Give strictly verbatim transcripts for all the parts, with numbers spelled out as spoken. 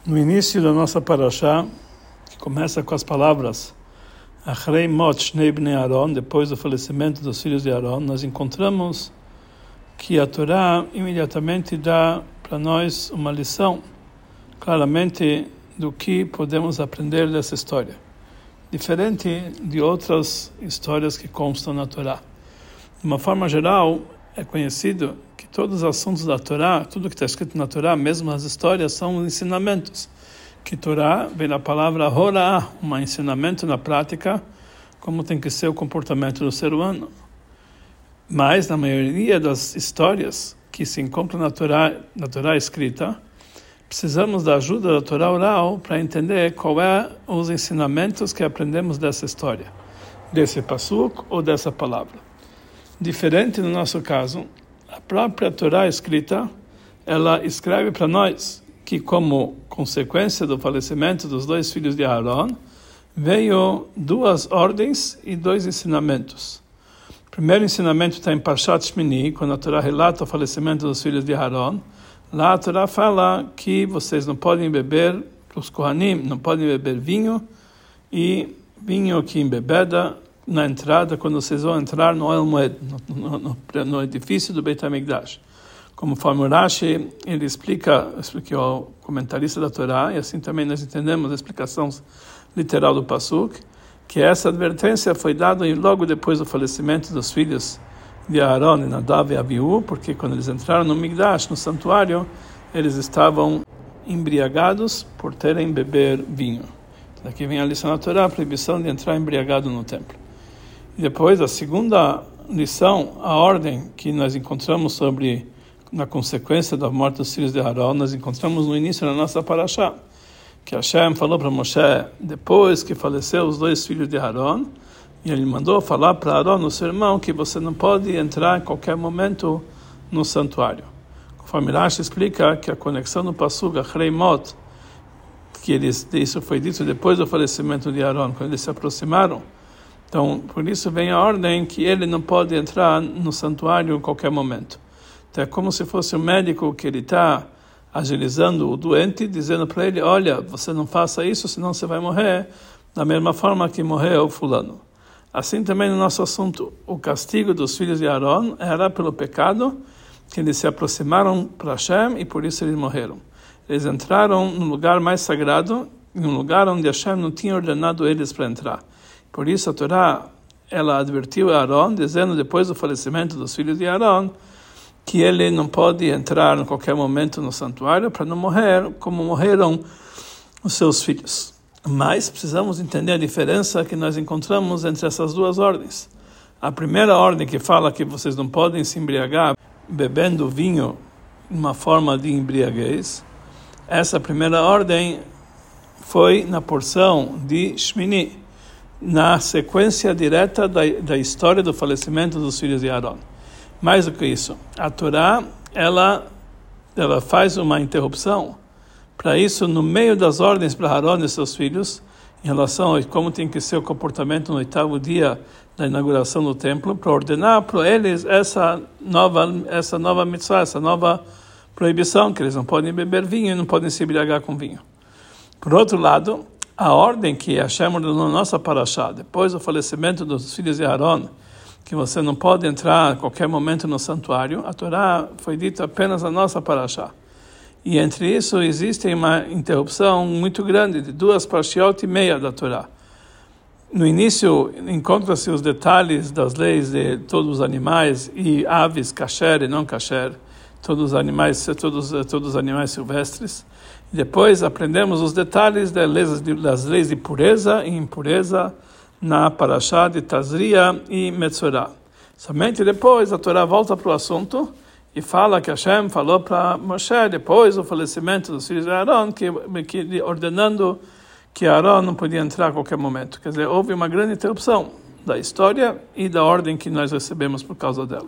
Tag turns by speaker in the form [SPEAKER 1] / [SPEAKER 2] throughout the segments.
[SPEAKER 1] No início da nossa parashá, que começa com as palavras Achrei mot shnei bnei Aaron, depois do falecimento dos filhos de Aaron, nós encontramos que a Torá imediatamente dá para nós uma lição, claramente, do que podemos aprender dessa história, diferente de outras histórias que constam na Torá. De uma forma geral, é conhecido que todos os assuntos da Torá, tudo que está escrito na Torá, mesmo as histórias, são ensinamentos. Que Torá vem da palavra horá, um ensinamento na prática, como tem que ser o comportamento do ser humano. Mas, na maioria das histórias que se encontram na Torá, na Torá escrita, precisamos da ajuda da Torá oral para entender qual é os ensinamentos que aprendemos dessa história, desse pasuk ou dessa palavra. Diferente no nosso caso, a própria Torá escrita, ela escreve para nós que, como consequência do falecimento dos dois filhos de Aaron, veio duas ordens e dois ensinamentos. O primeiro ensinamento está em Parshat Shmini, quando a Torá relata o falecimento dos filhos de Aaron. Lá a Torá fala que vocês não podem beber, para os Kohanim, não podem beber vinho, e vinho que embebeda na entrada, quando vocês vão entrar no Ohel Moed, no, no, no edifício do Beit HaMikdash. Conforme o Rashi, ele explica, explica o comentarista da Torá, e assim também nós entendemos a explicação literal do Pasuk, que essa advertência foi dada logo depois do falecimento dos filhos de Aaron, Nadav e Abiú, porque quando eles entraram no Mikdash, no santuário, eles estavam embriagados por terem beber vinho. Daqui vem a lição da Torá, a proibição de entrar embriagado no templo. E depois, a segunda lição, a ordem que nós encontramos sobre, na consequência da morte dos filhos de Aaron, nós encontramos no início da nossa parashá, que Hashem falou para Moshe, depois que faleceu os dois filhos de Aaron, e ele mandou falar para Aaron, o seu irmão, que você não pode entrar em qualquer momento no santuário. Conforme Rashi explica que a conexão no Pasuk, Achrei mot, que eles, isso foi dito depois do falecimento de Aaron, quando eles se aproximaram. Então, por isso vem a ordem que ele não pode entrar no santuário em qualquer momento. Então, é como se fosse um médico que ele está agilizando o doente, dizendo para ele, olha, você não faça isso, senão você vai morrer, da mesma forma que morreu o fulano. Assim também no nosso assunto, o castigo dos filhos de Aaron era pelo pecado, que eles se aproximaram para Hashem e por isso eles morreram. Eles entraram no lugar mais sagrado, em um lugar onde Hashem não tinha ordenado eles para entrar. Por isso a Torá, ela advertiu a Aaron, dizendo depois do falecimento dos filhos de Aaron, que ele não pode entrar em qualquer momento no santuário para não morrer como morreram os seus filhos. Mas precisamos entender a diferença que nós encontramos entre essas duas ordens. A primeira ordem que fala que vocês não podem se embriagar bebendo vinho em uma forma de embriaguez, essa primeira ordem foi na porção de Shmini, na sequência direta da, da história do falecimento dos filhos de Aaron. Mais do que isso, a Torá, ela, ela faz uma interrupção para isso no meio das ordens para Aaron e seus filhos, em relação a como tem que ser o comportamento no oitavo dia da inauguração do templo, para ordenar para eles essa nova, essa nova mitzvah, essa nova proibição, que eles não podem beber vinho e não podem se embriagar com vinho. Por outro lado, a ordem que Hashem ordenou na nossa parashá, depois do falecimento dos filhos de Aaron, que você não pode entrar a qualquer momento no santuário, a Torá foi dita apenas na nossa parashá. E entre isso existe uma interrupção muito grande, de duas parshiot e meia da Torá. No início, encontra-se os detalhes das leis de todos os animais e aves, kasher e não kasher, todos os animais, todos, todos os animais silvestres. E depois aprendemos os detalhes das leis de, das leis de pureza e impureza na parashá de Tazria e Metzorah. Somente depois a Torá volta para o assunto e fala que Hashem falou para Moshe, depois do falecimento dos filhos de Aaron, que, que, ordenando que Aaron não podia entrar a qualquer momento. Quer dizer, houve uma grande interrupção da história e da ordem que nós recebemos por causa dela.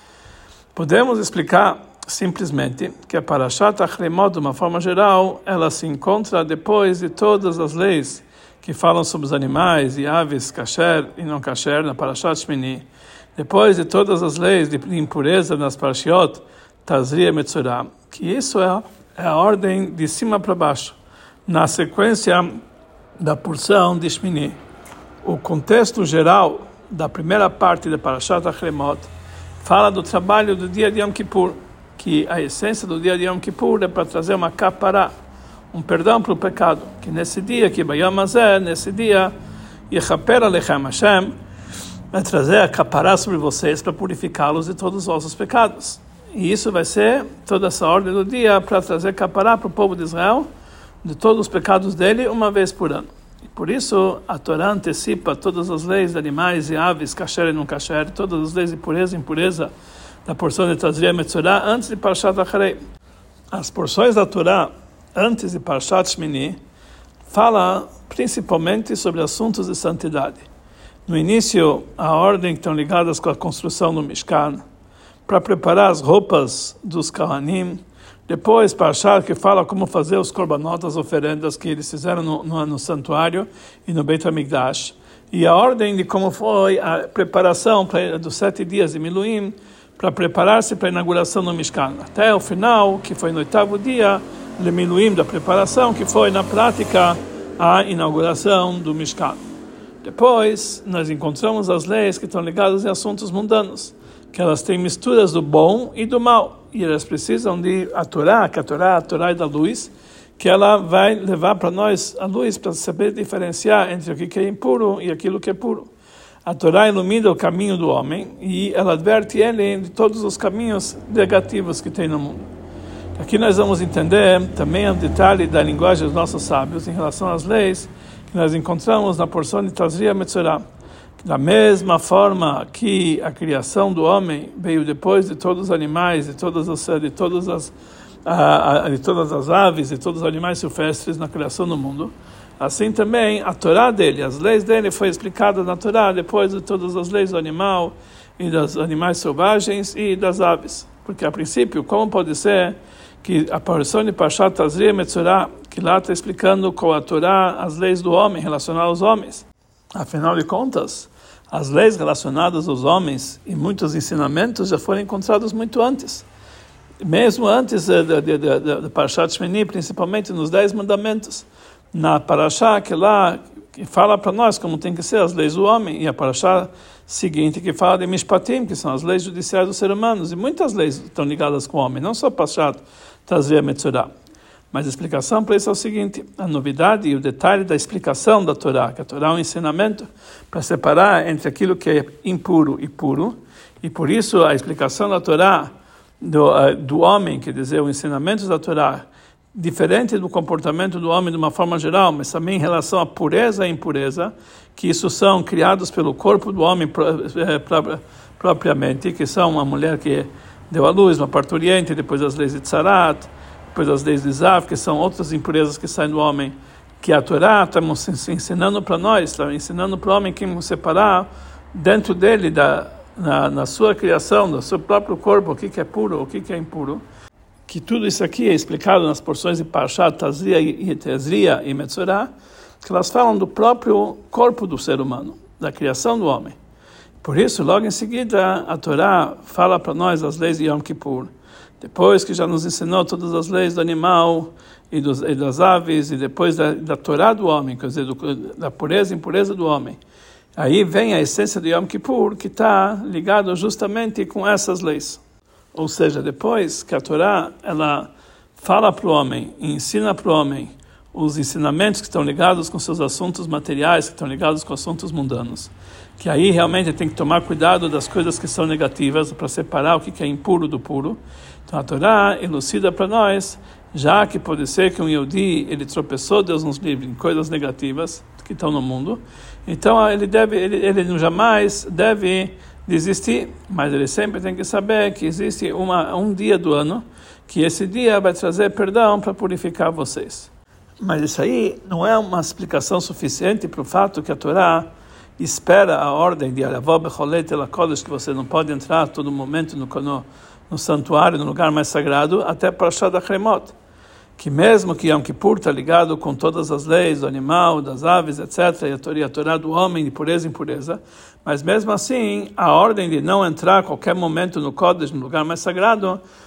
[SPEAKER 1] Podemos explicar simplesmente que a Parashat Achrei mot, de uma forma geral, ela se encontra depois de todas as leis que falam sobre os animais e aves, kasher e não kasher, na Parashat Shmini. Depois de todas as leis de impureza nas Parshiot, Tazria e Metzorah, que isso é, é a ordem de cima para baixo. na sequência da porção de Shmini. O contexto geral da primeira parte da Parashat Achremot fala do trabalho do dia de Yom Kippur, que a essência do dia de Yom Kippur é para trazer uma kapará, um perdão para o pecado, que nesse dia, que Bayom Hazeh, nesse dia, Yechaper Alechem Hashem, vai trazer a kapará sobre vocês para purificá-los de todos os vossos pecados. E isso vai ser toda essa ordem do dia para trazer kapará para o povo de Israel, de todos os pecados dele, uma vez por ano. E por isso, a Torá antecipa todas as leis de animais e aves, kasher e não kasher, todas as leis de pureza e impureza da porção de Tazria e Metzorah, antes de Parashat Acharei. As porções da Torá, antes de Parashat Shmini, fala principalmente sobre assuntos de santidade. No início, a ordem que estão ligadas com a construção do Mishkan, para preparar as roupas dos Kohanim. Depois, Parashat que fala como fazer os korbanot, as oferendas que eles fizeram no, no, no santuário e no Beit HaMikdash. E a ordem de como foi a preparação pra, dos sete dias de Miluim, para preparar-se para a inauguração do Mishkan. Até o final, que foi no oitavo dia, de Miluim, da preparação, que foi na prática a inauguração do Mishkan. Depois, nós encontramos as leis que estão ligadas em assuntos mundanos, que elas têm misturas do bom e do mal, e elas precisam de a Torá, que a Torá, a Torá é da luz, que ela vai levar para nós a luz para saber diferenciar entre o que é impuro e aquilo que é puro. A Torá ilumina o caminho do homem e ela adverte ele de todos os caminhos negativos que tem no mundo. Aqui nós vamos entender também o detalhe da linguagem dos nossos sábios em relação às leis que nós encontramos na porção de Tazria Metzorah. Da mesma forma que a criação do homem veio depois de todos os animais, de todas as, de todas as, de todas as aves, de todos os animais silvestres na criação do mundo, assim também a Torá dele, as leis dele foi explicada na Torá depois de todas as leis do animal e dos animais selvagens e das aves. Porque a princípio, como pode ser que a porção de Parashat Tazria Metzorah, que lá está explicando com a Torá as leis do homem, relacionadas aos homens? Afinal de contas, as leis relacionadas aos homens e muitos ensinamentos já foram encontrados muito antes. Mesmo antes de, de, de, de, de Parashat Shmini, principalmente nos Dez Mandamentos. Na Parashá, que lá que fala para nós como tem que ser as leis do homem, e a Parashá seguinte que fala de Mishpatim, que são as leis judiciais dos seres humanos, e muitas leis estão ligadas com o homem, não só Parashat Tazria Metzorah. Mas a explicação para isso é o seguinte: a novidade e o detalhe da explicação da Torá, que a Torá é um ensinamento para separar entre aquilo que é impuro e puro, e por isso a explicação da Torá do, do homem, quer dizer, o ensinamento da Torá, diferente do comportamento do homem de uma forma geral, mas também em relação à pureza e impureza, que isso são criados pelo corpo do homem propriamente, que são uma mulher que deu à luz, uma parturiente, depois as leis de Tzarat, depois as leis de Zav, que são outras impurezas que saem do homem, que a Torá está ensinando para nós, está ensinando para o homem como separar dentro dele, da, na, na sua criação, do seu próprio corpo, o que, que é puro, o que, que é impuro. Que tudo isso aqui é explicado nas porções de Parashat Tazria e Tazria e Metzorah, que elas falam do próprio corpo do ser humano, da criação do homem. Por isso, logo em seguida, a Torá fala para nós as leis de Yom Kippur. Depois que já nos ensinou todas as leis do animal e, dos, e das aves, e depois da, da Torá do homem, quer dizer, do, da pureza e impureza do homem. Aí vem a essência de Yom Kippur, que está ligado justamente com essas leis. Ou seja, depois que a Torá ela fala para o homem e ensina para o homem os ensinamentos que estão ligados com seus assuntos materiais, que estão ligados com assuntos mundanos, que aí realmente tem que tomar cuidado das coisas que são negativas para separar o que é impuro do puro. Então a Torá elucida para nós, já que pode ser que um Yehudi, ele tropeçou, Deus nos livre, em coisas negativas que estão no mundo, então ele deve, ele, ele jamais deve desistir, mas ele sempre tem que saber que existe uma, um dia do ano, que esse dia vai trazer perdão para purificar vocês. Mas isso aí não é uma explicação suficiente para o fato que a Torá espera a ordem de Aravó Becholet El HaKodesh, que você não pode entrar a todo momento no, no, no santuário, no lugar mais sagrado, até Parashat Achremot. Que mesmo que Yom Kippur está ligado com todas as leis do animal, das aves, etcétera, e a Torá do homem, de pureza e impureza, mas mesmo assim, a ordem de não entrar a qualquer momento no Kodesh, no lugar mais sagrado,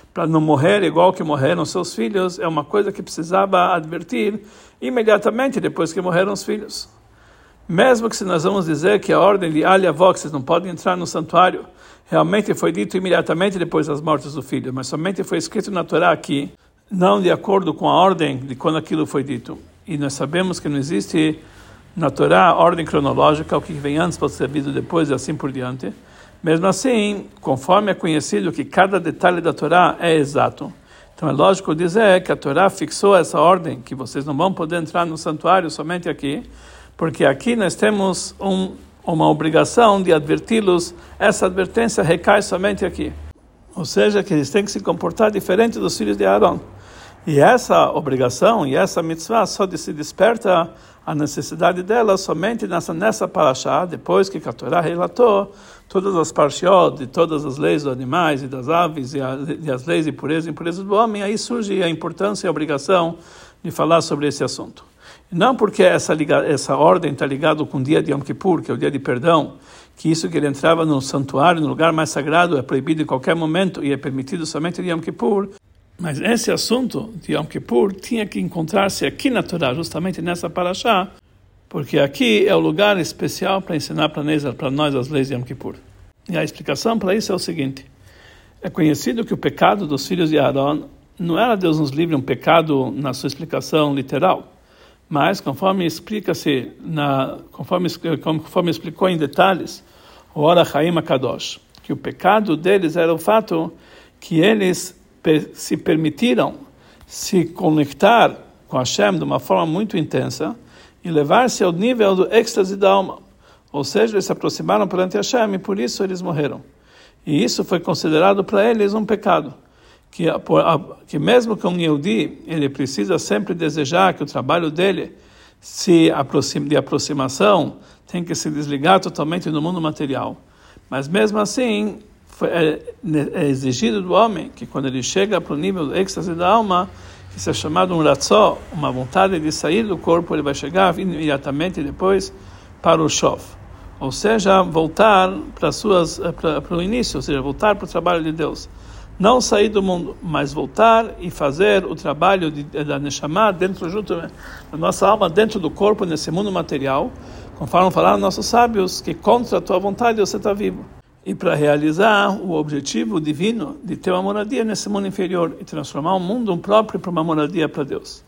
[SPEAKER 1] para não morrer igual que morreram seus filhos, é uma coisa que precisava advertir imediatamente depois que morreram os filhos. Mesmo que se nós vamos dizer que a ordem de Al Yavó, que vocês não podem entrar no santuário, realmente foi dito imediatamente depois das mortes do filho, mas somente foi escrito na Torá aqui, não de acordo com a ordem de quando aquilo foi dito. E nós sabemos que não existe na Torá ordem cronológica, o que vem antes pode ser visto depois e assim por diante. Mesmo assim, conforme é conhecido que cada detalhe da Torá é exato, então é lógico dizer que a Torá fixou essa ordem, que vocês não vão poder entrar no santuário somente aqui, porque aqui nós temos um, uma obrigação de adverti-los, essa advertência recai somente aqui. Ou seja, que eles têm que se comportar diferente dos filhos de Arão. E essa obrigação e essa mitzvah só se desperta a necessidade dela somente nessa, nessa parashá, depois que a Torá relatou todas as parshiot de todas as leis dos animais e das aves e, a, e as leis de pureza e impureza do homem, aí surge a importância e a obrigação de falar sobre esse assunto. Não porque essa, liga, essa ordem está ligada com o dia de Yom Kippur, que é o dia de perdão, que isso que ele entrava no santuário, no lugar mais sagrado, é proibido em qualquer momento e é permitido somente de Yom Kippur. Mas esse assunto de Yom Kippur tinha que encontrar-se aqui na Torá, justamente nessa parashá, porque aqui é o lugar especial para ensinar para nós, para nós as leis de Yom Kippur. E a explicação para isso é o seguinte: é conhecido que o pecado dos filhos de Arão não era, Deus nos livre, um pecado na sua explicação literal, mas conforme explica-se, na, conforme, conforme explicou em detalhes o Or HaChaim HaKadosh, que o pecado deles era o fato que eles se permitiram se conectar com Hashem de uma forma muito intensa e levar-se ao nível do êxtase da alma. Ou seja, eles se aproximaram perante Hashem e por isso eles morreram. E isso foi considerado para eles um pecado. Que, que mesmo que um Yehudi, ele precisa sempre desejar que o trabalho dele se aproxime, de aproximação tem que se desligar totalmente do mundo material. Mas mesmo assim, foi, é, é exigido do homem que quando ele chega para o nível do êxtase da alma, que isso é chamado um ratzó, uma vontade de sair do corpo, ele vai chegar imediatamente depois para o shof. Ou seja, voltar para, suas, para, para o início, ou seja, voltar para o trabalho de Deus. Não sair do mundo, mas voltar e fazer o trabalho de, da Neshama dentro, junto da nossa alma, dentro do corpo, nesse mundo material, conforme falaram nossos sábios, que contra a tua vontade você está vivo. E para realizar o objetivo divino de ter uma moradia nesse mundo inferior e transformar o mundo próprio para uma moradia para Deus.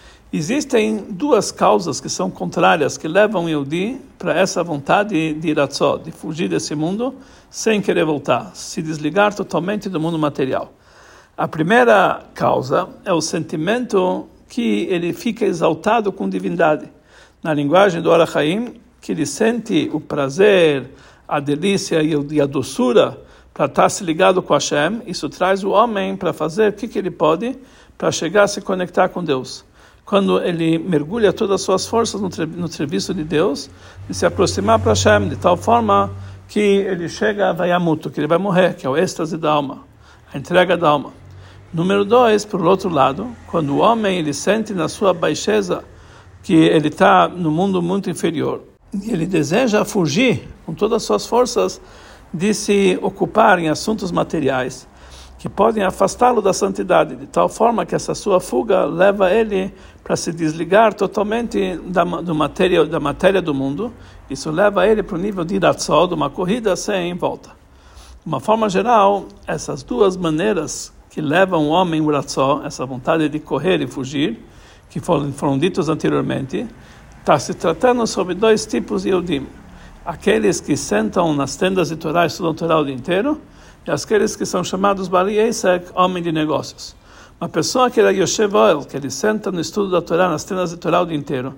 [SPEAKER 1] Existem duas causas que são contrárias, que levam o Yehudi para essa vontade de iratzó, de fugir desse mundo sem querer voltar, se desligar totalmente do mundo material. A primeira causa é o sentimento que ele fica exaltado com divindade. Na linguagem do Or HaChaim, que ele sente o prazer, a delícia e a doçura para estar se ligado com Hashem. Isso traz o homem para fazer o que, que ele pode para chegar a se conectar com Deus. Quando ele mergulha todas as suas forças no, no serviço de Deus, e se aproximar para Hashem, de tal forma que ele chega a vayamuto, que ele vai morrer, que é o êxtase da alma, a entrega da alma. Número dois, por outro lado, quando o homem ele sente na sua baixeza que ele está no mundo muito inferior, e ele deseja fugir com todas as suas forças de se ocupar em assuntos materiais, que podem afastá-lo da santidade, de tal forma que essa sua fuga leva ele para se desligar totalmente da, do matéria, da matéria do mundo. Isso leva ele para o nível de iratzó, de uma corrida sem volta. De uma forma geral, essas duas maneiras que levam o homem ao iratzó, essa vontade de correr e fugir, que foram, foram ditos anteriormente, está se tratando sobre dois tipos de Yehudim. Aqueles que sentam nas tendas de Torá e estudam Torá o dia inteiro, e aqueles que são chamados Bali Eisek, homem de negócios. Uma pessoa que era Yoshev Oel, que ele senta no estudo da Torá, nas tendas de Torá o dia inteiro,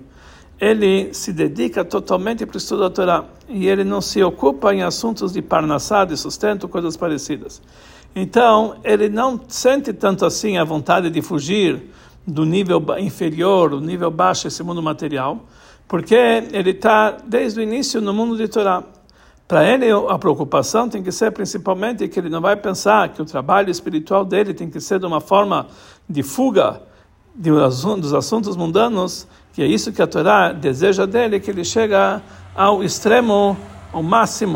[SPEAKER 1] ele se dedica totalmente para o estudo da Torá, e ele não se ocupa em assuntos de parnassá, de sustento, coisas parecidas. Então, ele não sente tanto assim a vontade de fugir do nível inferior, do nível baixo, esse mundo material, porque ele está desde o início no mundo de Torá. Para ele, a preocupação tem que ser principalmente que ele não vai pensar que o trabalho espiritual dele tem que ser de uma forma de fuga dos assuntos mundanos, que é isso que a Torá deseja dele, que ele chega ao extremo, ao máximo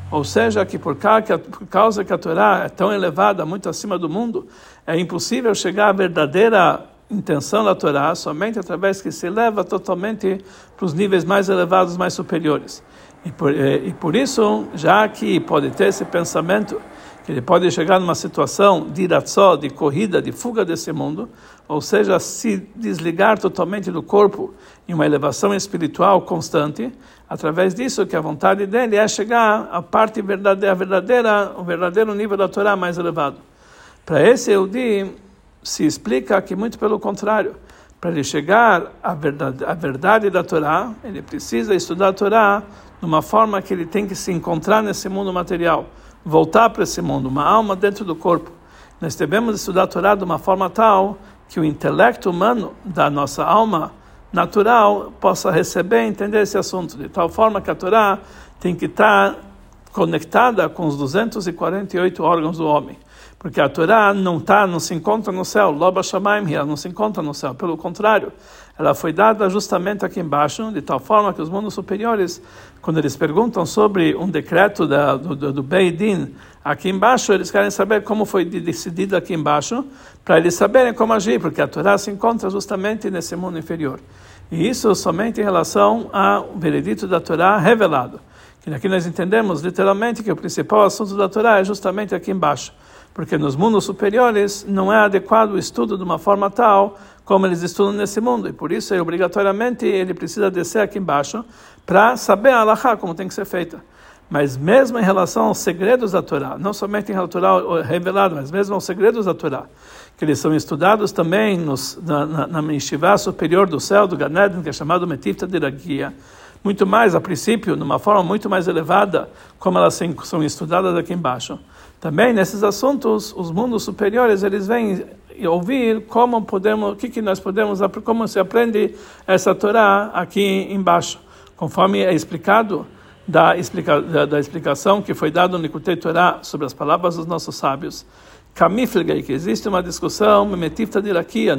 [SPEAKER 1] Ou seja, que por causa que a Torá é tão elevada, muito acima do mundo, é impossível chegar à verdadeira intenção da Torá somente através que se eleva totalmente para os níveis mais elevados, mais superiores. E por, e por isso, já que pode ter esse pensamento, que ele pode chegar numa situação de iratzó, de corrida, de fuga desse mundo, ou seja, se desligar totalmente do corpo em uma elevação espiritual constante, através disso que a vontade dele é chegar à parte verdadeira, a verdadeira, o verdadeiro nível da Torá mais elevado. Para esse Yehudi, se explica que muito pelo contrário, para ele chegar à verdade, à verdade da Torá, ele precisa estudar a Torá de uma forma que ele tem que se encontrar nesse mundo material, voltar para esse mundo, uma alma dentro do corpo. Nós devemos estudar a Torá de uma forma tal que o intelecto humano da nossa alma natural possa receber e entender esse assunto, de tal forma que a Torá tem que estar conectada com os duzentos e quarenta e oito órgãos do homem. Porque a Torá não, tá, não se encontra no céu, Loba Shamayim, ela não se encontra no céu. Pelo contrário, ela foi dada justamente aqui embaixo, de tal forma que os mundos superiores, quando eles perguntam sobre um decreto da, do, do, do Beidin, aqui embaixo, eles querem saber como foi decidido aqui embaixo, para eles saberem como agir, porque a Torá se encontra justamente nesse mundo inferior. E isso somente em relação ao veredito da Torá revelado. Que aqui nós entendemos literalmente que o principal assunto da Torá é justamente aqui embaixo. Porque nos mundos superiores não é adequado o estudo de uma forma tal como eles estudam nesse mundo. E por isso, obrigatoriamente, ele precisa descer aqui embaixo para saber a halakha, como tem que ser feita. Mas mesmo em relação aos segredos da Torá, não somente em relação ao revelado, mas mesmo aos segredos da Torá, que eles são estudados também nos, na, na, na Yeshivá superior do céu, do Gan Eden, que é chamado Metifta de Ragia, muito mais, a princípio, numa forma muito mais elevada, como elas são estudadas aqui embaixo. Também nesses assuntos, os mundos superiores, eles vêm ouvir como podemos, o que, que nós podemos, como se aprende essa Torá aqui embaixo, conforme é explicado da, explica, da, da explicação que foi dada no Likutei Torá sobre as palavras dos nossos sábios. Kamiflegei, que existe uma discussão, Metifta de Rakia,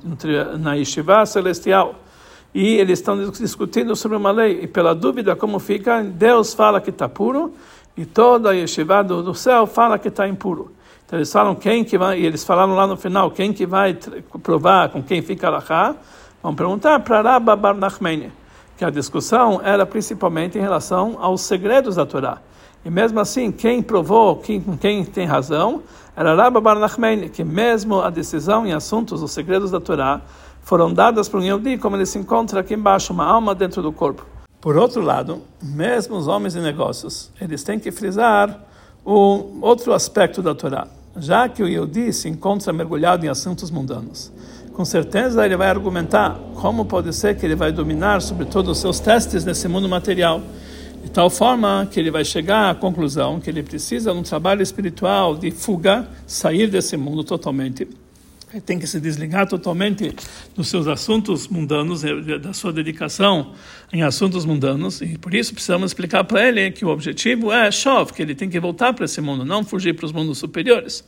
[SPEAKER 1] na Yeshivá celestial, e eles estão discutindo sobre uma lei, e pela dúvida como fica, Deus fala que está puro, e toda a yeshiva do, do céu fala que está impuro. Então eles falam quem que vai, e eles falaram lá no final, quem que vai provar com quem fica alachá, vão perguntar para Rabba Bar Nachmani, que a discussão era principalmente em relação aos segredos da Torá. E mesmo assim, quem provou, quem, quem tem razão, era Rabba Bar Nachmani, que mesmo a decisão em assuntos, os segredos da Torá, foram dadas para um Yehudi, como ele se encontra aqui embaixo, uma alma dentro do corpo. Por outro lado, mesmo os homens de negócios, eles têm que frisar o outro aspecto da Torá, já que o Yehudi se encontra mergulhado em assuntos mundanos. Com certeza ele vai argumentar como pode ser que ele vai dominar sobre todos os seus testes nesse mundo material, de tal forma que ele vai chegar à conclusão que ele precisa de um trabalho espiritual de fuga, sair desse mundo totalmente. Ele tem que se desligar totalmente dos seus assuntos mundanos, da sua dedicação em assuntos mundanos, e por isso precisamos explicar para ele que o objetivo é Shov, que ele tem que voltar para esse mundo, não fugir para os mundos superiores.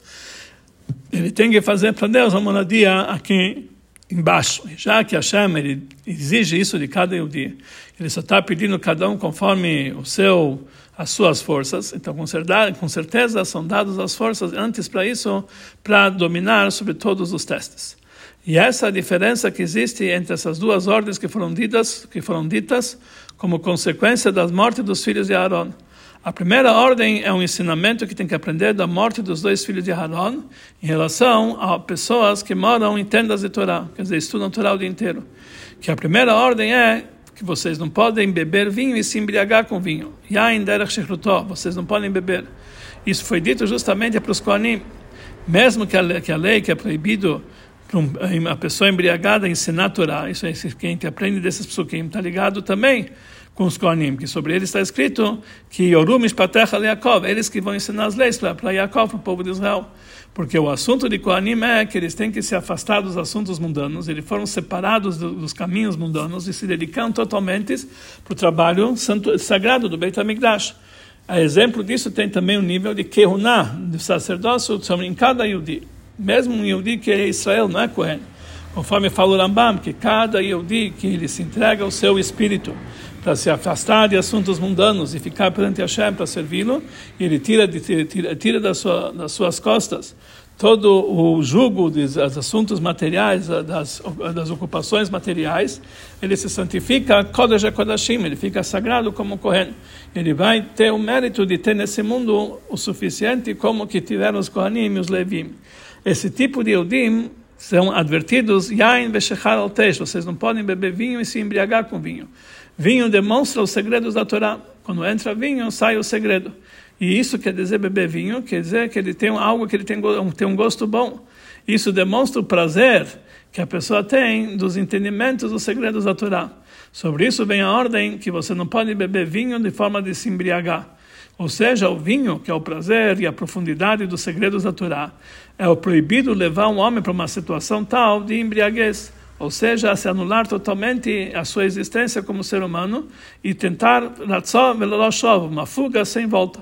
[SPEAKER 1] Ele tem que fazer para Deus uma moradia aqui embaixo, já que Hashem ele exige isso de cada Yehudi. Ele só está pedindo cada um conforme o seu, as suas forças. Então, com certeza, com certeza são dadas as forças antes para isso, para dominar sobre todos os testes. E essa é a diferença que existe entre essas duas ordens que foram ditas, que foram ditas como consequência da morte dos filhos de Aaron. A primeira ordem é um ensinamento que tem que aprender da morte dos dois filhos de Aaron em relação a pessoas que moram em tendas de Torá, quer dizer, estudam Torá o dia inteiro. Que a primeira ordem é que vocês não podem beber vinho e se embriagar com vinho. Yain derech shechrutó, vocês não podem beber. Isso foi dito justamente para os Kohanim. Mesmo que a lei que, a lei que é proibido para uma pessoa embriagada ensinar Torá, isso é quem aprende desses psukim, está ligado também com os Kohanim, que sobre eles está escrito que Yoru Mishpatecha Yaakov, eles que vão ensinar as leis para Yaakov, para o povo de Israel. Porque o assunto de Kohanim é que eles têm que se afastar dos assuntos mundanos, eles foram separados do, dos caminhos mundanos e se dedicam totalmente para o trabalho santo, sagrado do Beit HaMikdash. A exemplo disso tem também o nível de Kehuná, de sacerdócio em cada Yehudi. Mesmo um Yehudi que é Israel, não é Kohen. Conforme fala o Rambam, que cada Yehudi que ele se entrega ao seu espírito para se afastar de assuntos mundanos e ficar perante Hashem para servi-lo, e ele tira, de, tira, tira das, sua, das suas costas todo o jugo dos assuntos materiais, das, das ocupações materiais, ele se santifica, Kodesh HaKodashim, ele fica sagrado como Kohen. Ele vai ter o mérito de ter nesse mundo o suficiente como que tiveram os Kohanim e os Levim. Esse tipo de Eudim são advertidos, Yain veshechar al tesh, vocês não podem beber vinho e se embriagar com vinho. Vinho demonstra os segredos da Torá. Quando entra vinho, sai o segredo. E isso quer dizer beber vinho, quer dizer que ele tem algo que ele tem, tem um gosto bom. Isso demonstra o prazer que a pessoa tem dos entendimentos dos segredos da Torá. Sobre isso vem a ordem que você não pode beber vinho de forma de se embriagar. Ou seja, o vinho, que é o prazer e a profundidade dos segredos da Torá, é o proibido levar um homem para uma situação tal de embriaguez. Ou seja, a se anular totalmente a sua existência como ser humano e tentar uma fuga sem volta.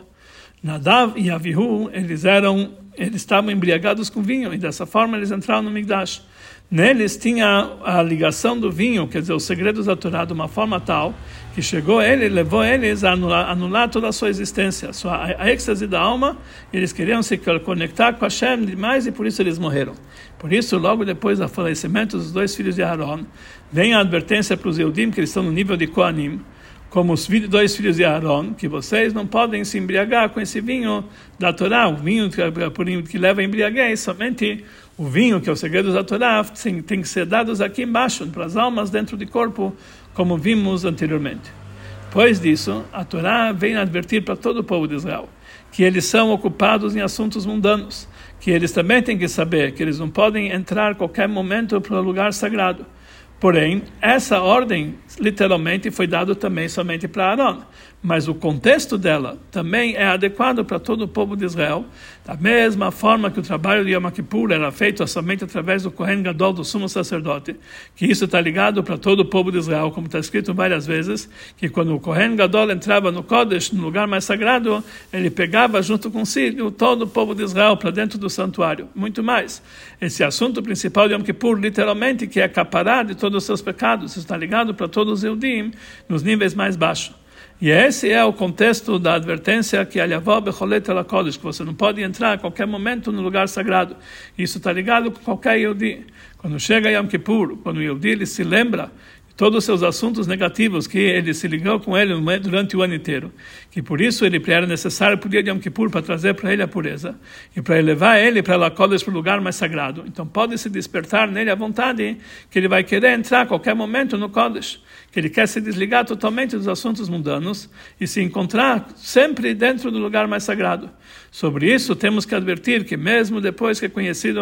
[SPEAKER 1] Nadav e Avihu, eles eram, eles estavam embriagados com vinho e dessa forma eles entraram no Migdash. Neles tinha a ligação do vinho, quer dizer, os segredos da Torá, de uma forma tal que chegou ele, levou eles a anular, anular toda a sua existência, a, sua, a êxtase da alma. Eles queriam se conectar com Hashem demais e por isso eles morreram. Por isso, logo depois do falecimento dos dois filhos de Aaron, vem a advertência para os Yehudim que eles estão no nível de Kohanim, como os dois filhos de Aaron, que vocês não podem se embriagar com esse vinho da Torá, o vinho que, que leva a embriaguez, somente o vinho, que é o segredo da Torá, tem, tem que ser dados aqui embaixo, para as almas dentro do corpo, como vimos anteriormente. Depois disso, a Torá vem advertir para todo o povo de Israel que eles são ocupados em assuntos mundanos, que eles também têm que saber que eles não podem entrar a qualquer momento para o lugar sagrado. Porém, essa ordem, literalmente, foi dada também somente para Aaron. Mas o contexto dela também é adequado para todo o povo de Israel. Da mesma forma que o trabalho de Yom Kippur era feito somente através do Kohen Gadol, do sumo sacerdote, que isso está ligado para todo o povo de Israel, como está escrito várias vezes, que quando o Kohen Gadol entrava no Kodesh, no lugar mais sagrado, ele pegava junto consigo todo o povo de Israel para dentro do santuário. Muito mais. Esse assunto principal de Yom Kippur, literalmente, que é acaparar de todos os seus pecados, isso está ligado para todos os Eudim, nos níveis mais baixos. E esse é o contexto da advertência que Alyavó Becholet Ela Kodesh, que você não pode entrar a qualquer momento no lugar sagrado. Isso está ligado com qualquer Yehudi. Quando chega Yom Kippur, quando o Yehudi ele se lembra de todos os seus assuntos negativos, que ele se ligou com ele durante o ano inteiro, que por isso ele era necessário para o dia de Yom Kippur para trazer para ele a pureza, e para elevar ele para Ela Kodesh, para o lugar mais sagrado. Então pode se despertar nele a vontade que ele vai querer entrar a qualquer momento no Kodesh, que ele quer se desligar totalmente dos assuntos mundanos e se encontrar sempre dentro do lugar mais sagrado. Sobre isso, temos que advertir que mesmo depois que é conhecido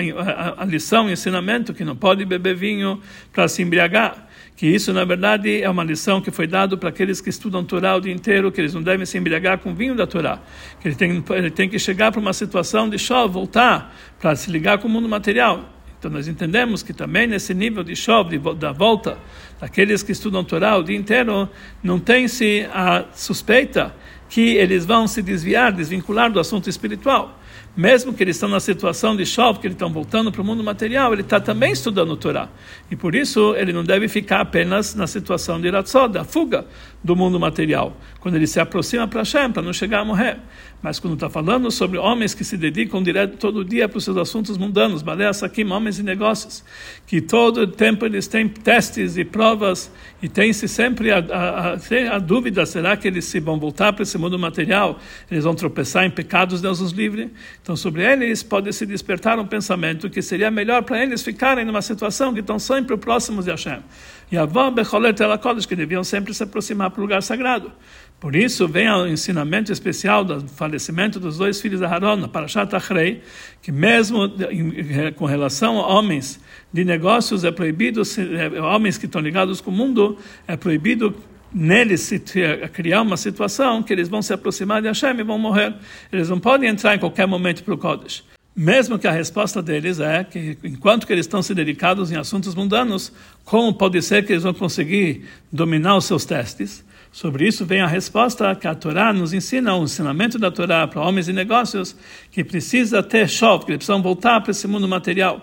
[SPEAKER 1] a, a, a lição, o ensinamento, que não pode beber vinho para se embriagar, que isso, na verdade, é uma lição que foi dada para aqueles que estudam Torá o dia inteiro, que eles não devem se embriagar com vinho da Torá, que ele tem, ele tem que chegar para uma situação de show, voltar para se ligar com o mundo material. Então nós entendemos que também nesse nível de show, de, da volta, daqueles que estudam Torá o dia inteiro, não tem-se a suspeita que eles vão se desviar, desvincular do assunto espiritual. Mesmo que eles estão na situação de show, que eles estão voltando para o mundo material, ele está também estudando Torá. E por isso ele não deve ficar apenas na situação de Ratzod, da fuga do mundo material, quando ele se aproxima para Hashem, para não chegar a morrer. Mas quando está falando sobre homens que se dedicam direto todo dia para os seus assuntos mundanos, Balei Sakim, homens de negócios, que todo o tempo eles têm testes e provas, e tem-se sempre a, a, a, a dúvida, será que eles se vão voltar para esse mundo material, eles vão tropeçar em pecados, Deus os livre? Então sobre eles pode se despertar um pensamento que seria melhor para eles ficarem numa situação que estão sempre próximos de Hashem. E a Alyavó Becholet Ela Kodesh, que deviam sempre se aproximar para o lugar sagrado. Por isso vem o ensinamento especial do falecimento dos dois filhos de Aaron, na Parashat Achrei, que mesmo com relação a homens de negócios é proibido, homens que estão ligados com o mundo, é proibido neles se criar uma situação que eles vão se aproximar de Hashem e vão morrer. Eles não podem entrar em qualquer momento para o Kodesh. Mesmo que a resposta deles é que, enquanto que eles estão se dedicados em assuntos mundanos, como pode ser que eles vão conseguir dominar os seus testes? Sobre isso vem a resposta que a Torá nos ensina, o ensinamento da Torá para homens e negócios, que precisa ter shov, que eles precisam voltar para esse mundo material.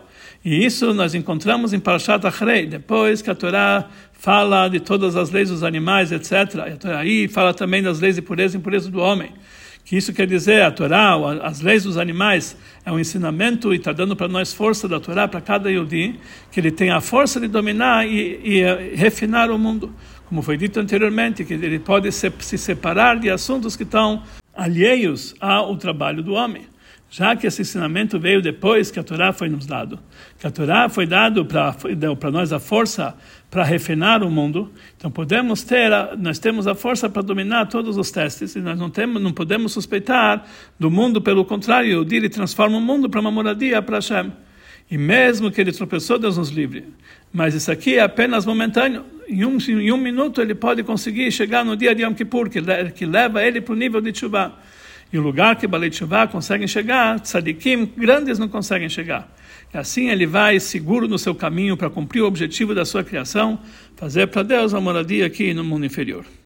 [SPEAKER 1] E isso nós encontramos em Parashat Achrei, depois que a Torá fala de todas as leis dos animais, etcétera. A Torá aí fala também das leis de pureza e impureza do homem. Que isso quer dizer, a Torá, as leis dos animais, é um ensinamento e está dando para nós força da Torá, para cada Yehudi, que ele tem a força de dominar e, e refinar o mundo. Como foi dito anteriormente, que ele pode se, se separar de assuntos que estão alheios ao trabalho do homem. Já que esse ensinamento veio depois que a Torá foi nos dado. Que a Torá foi dado para nós a força para refinar o mundo. Então podemos ter, a, nós temos a força para dominar todos os testes e nós não, temos, não podemos suspeitar do mundo, pelo contrário, o dia ele transforma o mundo para uma moradia para Hashem. E mesmo que ele tropeçou, Deus nos livre. Mas isso aqui é apenas momentâneo. Em um, em um minuto ele pode conseguir chegar no dia de Yom Kippur, que, que leva ele para o nível de Teshuvah. E o lugar que Balei Teshuvah conseguem chegar, tzadikim grandes não conseguem chegar. E assim ele vai seguro no seu caminho para cumprir o objetivo da sua criação, fazer para Deus a moradia aqui no mundo inferior.